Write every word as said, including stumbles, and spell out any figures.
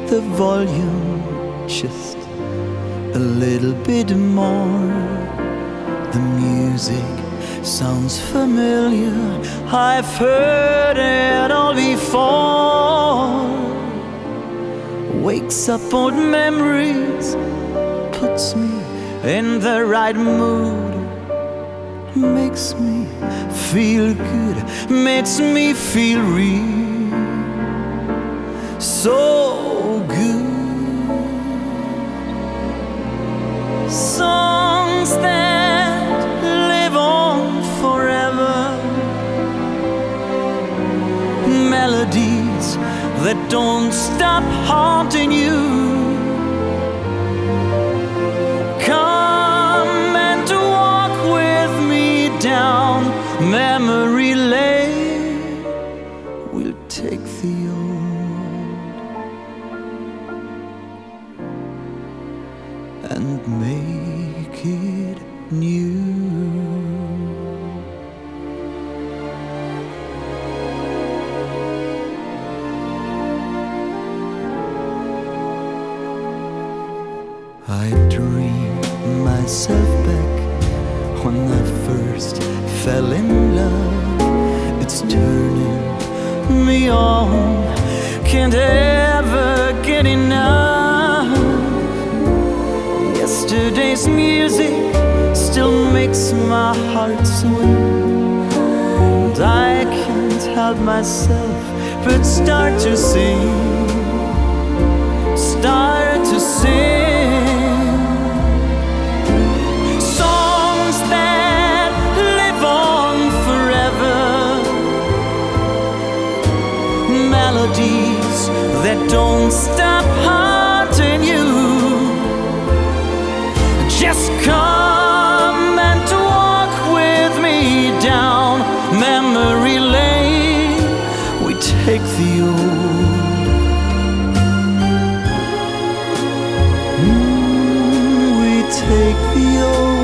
the volume just a little bit more. The music sounds familiar, I've heard it all before. Wakes up old memories, puts me in the right mood, makes me feel good, makes me feel real, so good. Songs that live on forever, melodies that don't stop haunting you. Come and walk with me down memory lane. We'll take the old and make it new. I dream myself back when I first fell in love. It's turning me on, can't ever get enough. Yesterday's music still makes my heart swing, and I can't help myself but start to sing, start to sing. Songs that live on forever, melodies that don't stop haunting you. Just come and walk with me down memory lane. We take the old, mm, we take the old.